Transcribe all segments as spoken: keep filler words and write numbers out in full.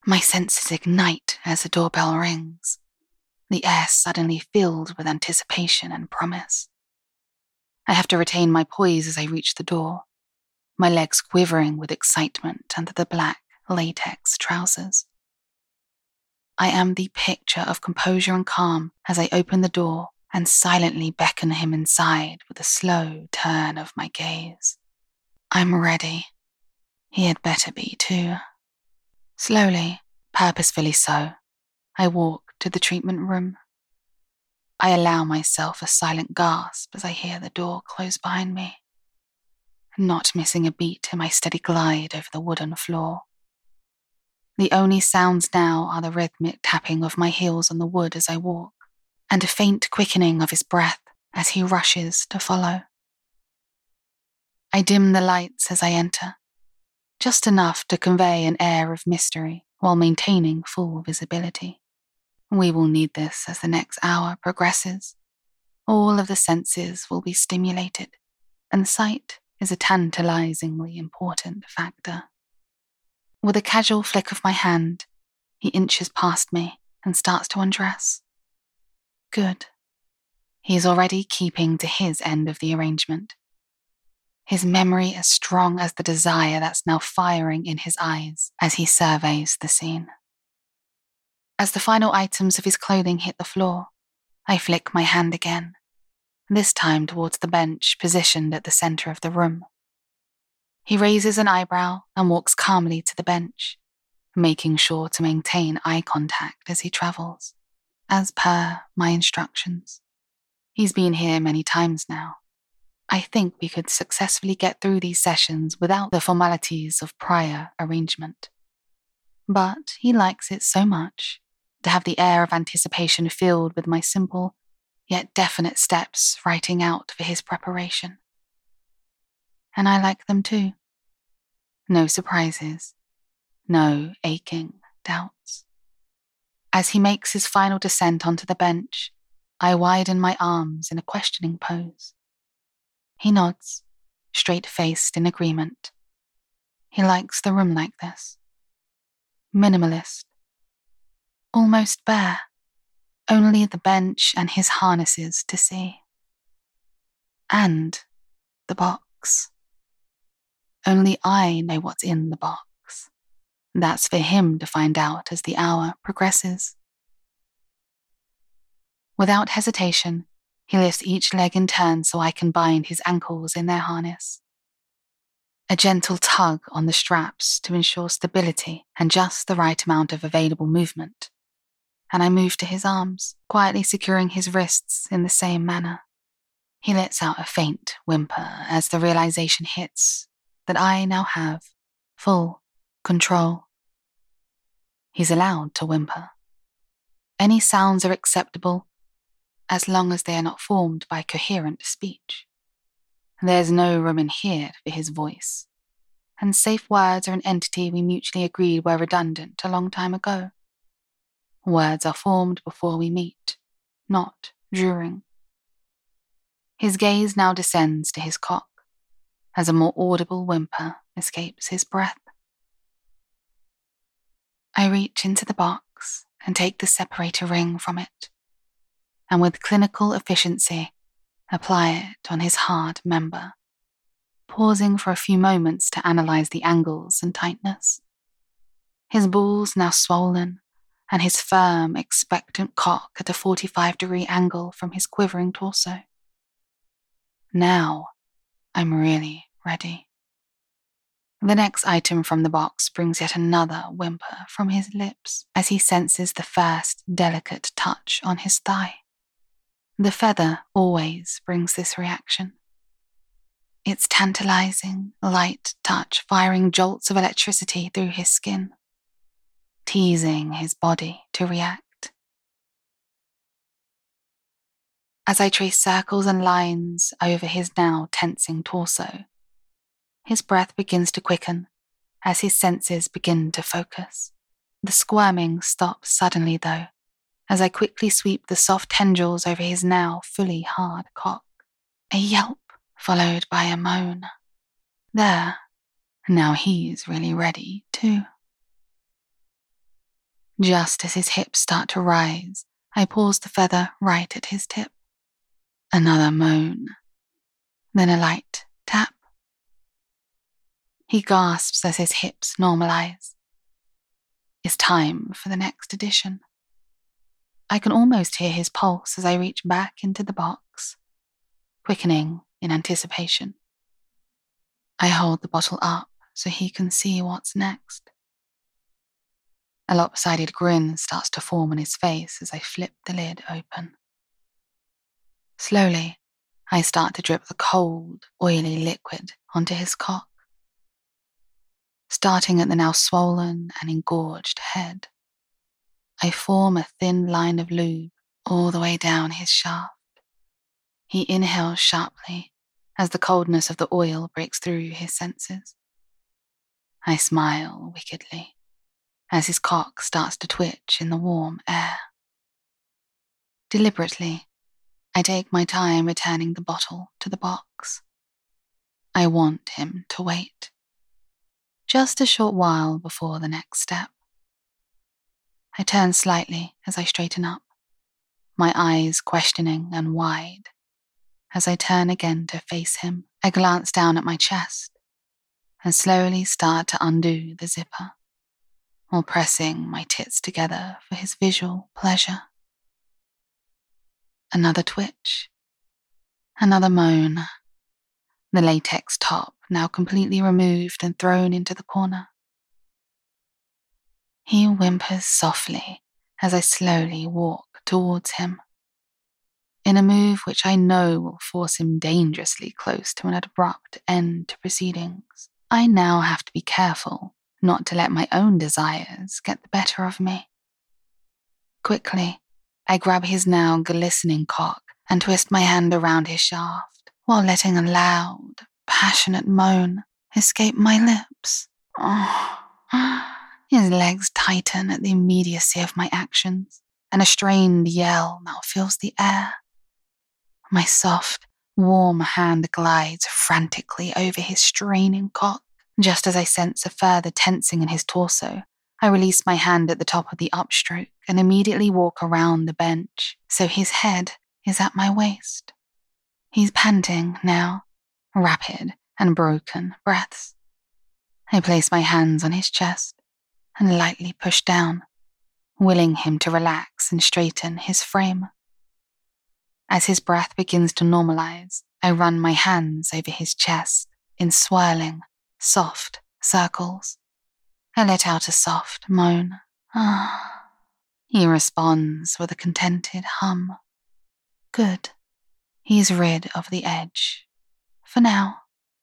My senses ignite as the doorbell rings, the air suddenly filled with anticipation and promise. I have to retain my poise as I reach the door, my legs quivering with excitement under the black latex trousers. I am the picture of composure and calm as I open the door and silently beckon him inside with a slow turn of my gaze. I'm ready. He had better be too. Slowly, purposefully so, I walk to the treatment room. I allow myself a silent gasp as I hear the door close behind me, not missing a beat in my steady glide over the wooden floor. The only sounds now are the rhythmic tapping of my heels on the wood as I walk, and a faint quickening of his breath as he rushes to follow. I dim the lights as I enter, just enough to convey an air of mystery while maintaining full visibility. We will need this as the next hour progresses. All of the senses will be stimulated, and sight is a tantalizingly important factor. With a casual flick of my hand, he inches past me and starts to undress. Good. He is already keeping to his end of the arrangement. His memory as strong as the desire that's now firing in his eyes as he surveys the scene. As the final items of his clothing hit the floor, I flick my hand again, this time towards the bench positioned at the center of the room. He raises an eyebrow and walks calmly to the bench, making sure to maintain eye contact as he travels, as per my instructions. He's been here many times now. I think we could successfully get through these sessions without the formalities of prior arrangement. But he likes it so much to have the air of anticipation filled with my simple, yet definite steps writing out for his preparation. And I like them too. No surprises, no aching doubts. As he makes his final descent onto the bench, I widen my arms in a questioning pose. He nods, straight-faced in agreement. He likes the room like this. Minimalist. Almost bare. Only the bench and his harnesses to see. And the box. Only I know what's in the box. That's for him to find out as the hour progresses. Without hesitation, he lifts each leg in turn so I can bind his ankles in their harness. A gentle tug on the straps to ensure stability and just the right amount of available movement. And I move to his arms, quietly securing his wrists in the same manner. He lets out a faint whimper as the realization hits that I now have full control. He's allowed to whimper. Any sounds are acceptable as long as they are not formed by coherent speech. There's no room in here for his voice, and safe words are an entity we mutually agreed were redundant a long time ago. Words are formed before we meet, not during. His gaze now descends to his cock, as a more audible whimper escapes his breath. I reach into the box and take the separator ring from it, and with clinical efficiency, apply it on his hard member, pausing for a few moments to analyze the angles and tightness. His balls now swollen, and his firm, expectant cock at a forty-five degree angle from his quivering torso. Now, I'm really ready. The next item from the box brings yet another whimper from his lips as he senses the first delicate touch on his thigh. The feather always brings this reaction. Its tantalizing, light touch firing jolts of electricity through his skin, teasing his body to react. As I trace circles and lines over his now tensing torso, his breath begins to quicken as his senses begin to focus. The squirming stops suddenly, though, as I quickly sweep the soft tendrils over his now fully hard cock. A yelp, followed by a moan. There, now he's really ready, too. Just as his hips start to rise, I pause the feather right at his tip. Another moan, then a light tap. He gasps as his hips normalize. It's time for the next edition. I can almost hear his pulse as I reach back into the box, quickening in anticipation. I hold the bottle up so he can see what's next. A lopsided grin starts to form on his face as I flip the lid open. Slowly, I start to drip the cold, oily liquid onto his cock, starting at the now swollen and engorged head. I form a thin line of lube all the way down his shaft. He inhales sharply as the coldness of the oil breaks through his senses. I smile wickedly as his cock starts to twitch in the warm air. Deliberately, I take my time returning the bottle to the box. I want him to wait. Just a short while before the next step. I turn slightly as I straighten up, my eyes questioning and wide. As I turn again to face him, I glance down at my chest and slowly start to undo the zipper, while pressing my tits together for his visual pleasure. Another twitch, another moan, the latex top now completely removed and thrown into the corner. He whimpers softly as I slowly walk towards him, in a move which I know will force him dangerously close to an abrupt end to proceedings. I now have to be careful not to let my own desires get the better of me. Quickly, I grab his now glistening cock and twist my hand around his shaft, while letting a loud, passionate moan escape my lips. Oh. His legs tighten at the immediacy of my actions, and a strained yell now fills the air. My soft, warm hand glides frantically over his straining cock. Just as I sense a further tensing in his torso, I release my hand at the top of the upstroke and immediately walk around the bench, so his head is at my waist. He's panting now, rapid and broken breaths. I place my hands on his chest and lightly push down, willing him to relax and straighten his frame. As his breath begins to normalize, I run my hands over his chest in swirling, soft circles. I let out a soft moan. Ah. He responds with a contented hum. Good. He's rid of the edge. For now.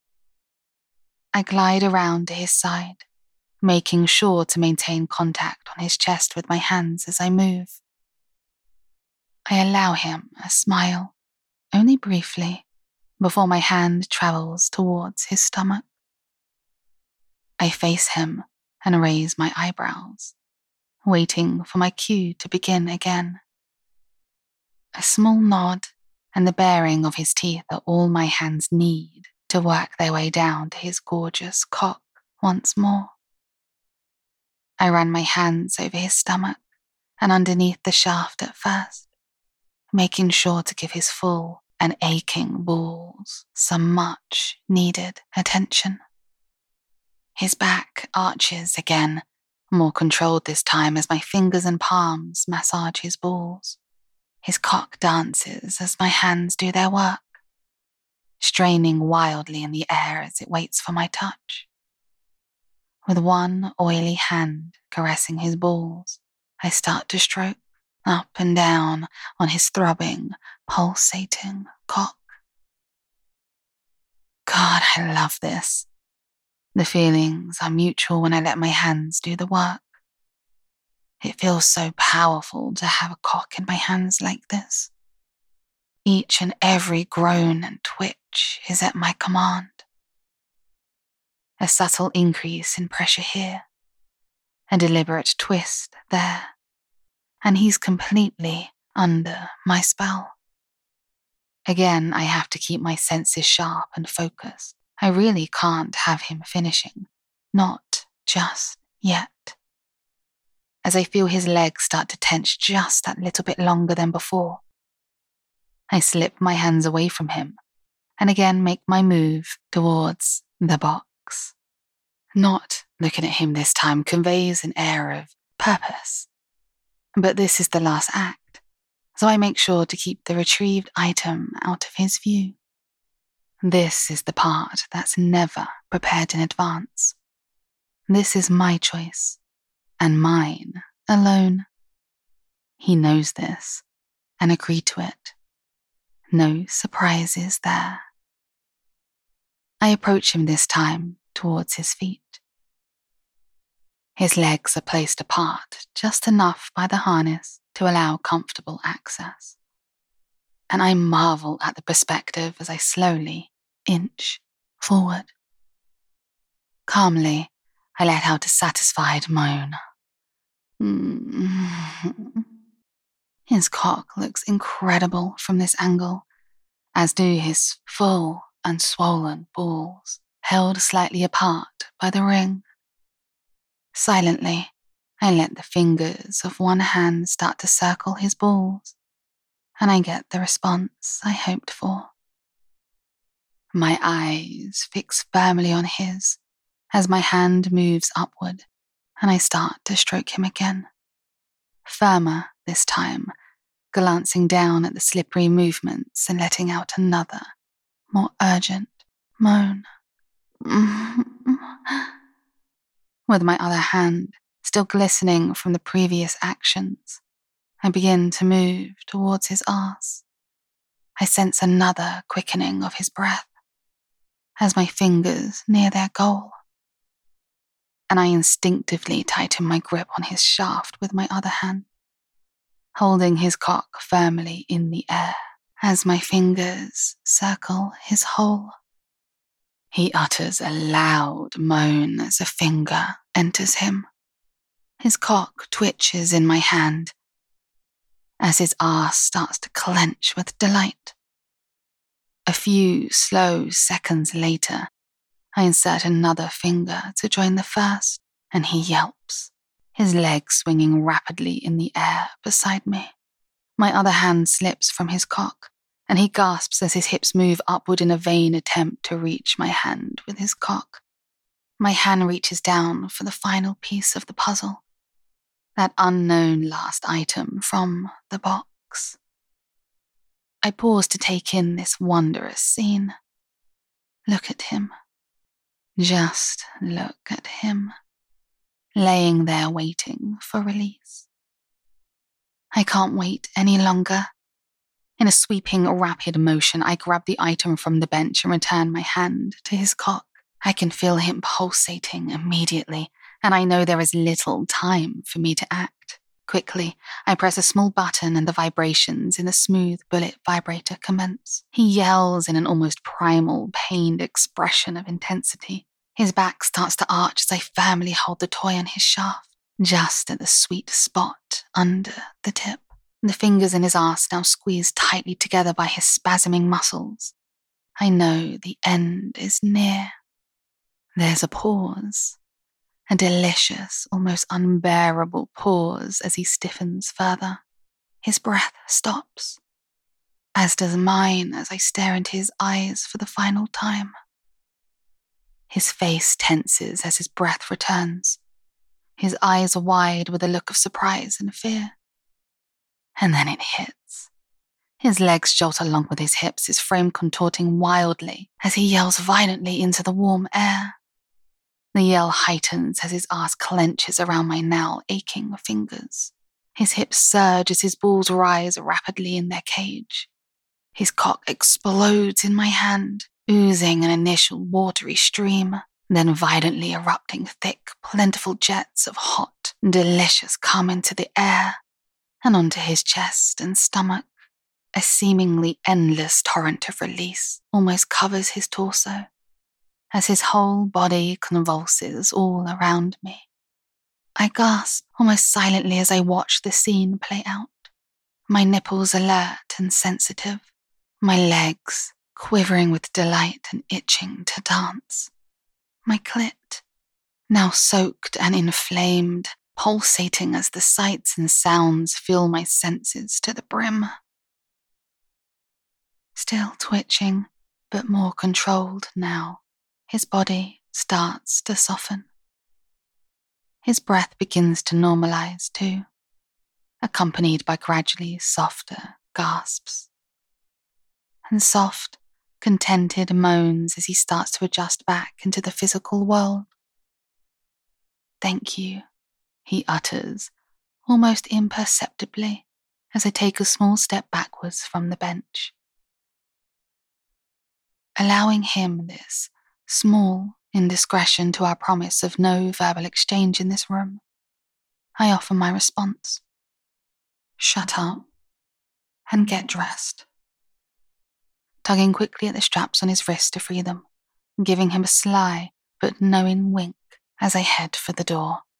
I glide around to his side, making sure to maintain contact on his chest with my hands as I move. I allow him a smile, only briefly, before my hand travels towards his stomach. I face him and raise my eyebrows, waiting for my cue to begin again. A small nod and the baring of his teeth are all my hands need to work their way down to his gorgeous cock once more. I run my hands over his stomach and underneath the shaft at first, making sure to give his full and aching balls some much needed attention. His back arches again, more controlled this time as my fingers and palms massage his balls. His cock dances as my hands do their work, straining wildly in the air as it waits for my touch. With one oily hand caressing his balls, I start to stroke up and down on his throbbing, pulsating cock. God, I love this. The feelings are mutual when I let my hands do the work. It feels so powerful to have a cock in my hands like this. Each and every groan and twitch is at my command. A subtle increase in pressure here, a deliberate twist there, and he's completely under my spell. Again, I have to keep my senses sharp and focused. I really can't have him finishing, not just yet. as I feel his legs start to tense just that little bit longer than before. I slip my hands away from him and again make my move towards the box. Not looking at him this time conveys an air of purpose. But this is the last act, so I make sure to keep the retrieved item out of his view. This is the part that's never prepared in advance. This is my choice, and mine alone. He knows this and agreed to it. No surprises there. I approach him this time towards his feet. His legs are placed apart just enough by the harness to allow comfortable access. And I marvel at the perspective as I slowly inch forward. Calmly, I let out a satisfied moan. His cock looks incredible from this angle, as do his full and swollen balls, held slightly apart by the ring. Silently, I let the fingers of one hand start to circle his balls, and I get the response I hoped for. My eyes fix firmly on his as my hand moves upward, and I start to stroke him again. Firmer this time, glancing down at the slippery movements and letting out another, more urgent moan. With my other hand still glistening from the previous actions, I begin to move towards his arse. I sense another quickening of his breath as my fingers near their goal, and I instinctively tighten my grip on his shaft with my other hand, holding his cock firmly in the air as my fingers circle his hole. He utters a loud moan as a finger enters him. His cock twitches in my hand as his arse starts to clench with delight. A few slow seconds later, I insert another finger to join the first, and he yelps, his legs swinging rapidly in the air beside me. My other hand slips from his cock, and he gasps as his hips move upward in a vain attempt to reach my hand with his cock. My hand reaches down for the final piece of the puzzle, that unknown last item from the box. I pause to take in this wondrous scene. Look at him. Just look at him, laying there waiting for release. I can't wait any longer. In a sweeping, rapid motion, I grab the item from the bench and return my hand to his cock. I can feel him pulsating immediately, and I know there is little time for me to act. Quickly, I press a small button and the vibrations in the smooth bullet vibrator commence. He yells in an almost primal, pained expression of intensity. His back starts to arch as I firmly hold the toy on his shaft, just at the sweet spot under the tip. The fingers in his arse now squeezed tightly together by his spasming muscles. I know the end is near. There's a pause. A delicious, almost unbearable pause as he stiffens further. His breath stops, as does mine as I stare into his eyes for the final time. His face tenses as his breath returns, his eyes wide with a look of surprise and fear. And then it hits. His legs jolt along with his hips, his frame contorting wildly as he yells violently into the warm air. The yell heightens as his ass clenches around my now aching fingers. His hips surge as his balls rise rapidly in their cage. His cock explodes in my hand, oozing an initial watery stream, then violently erupting thick, plentiful jets of hot, delicious cum into the air and onto his chest and stomach. A seemingly endless torrent of release almost covers his torso, as his whole body convulses all around me. I gasp almost silently as I watch the scene play out, my nipples alert and sensitive, my legs quivering with delight and itching to dance. My clit, now soaked and inflamed, pulsating as the sights and sounds fill my senses to the brim. Still twitching, but more controlled now, his body starts to soften. His breath begins to normalize too, accompanied by gradually softer gasps and soft, contented moans as he starts to adjust back into the physical world. "Thank you," he utters, almost imperceptibly, as I take a small step backwards from the bench. Allowing him this small indiscretion to our promise of no verbal exchange in this room, I offer my response. "Shut up and get dressed," tugging quickly at the straps on his wrist to free them, giving him a sly but knowing wink as I head for the door.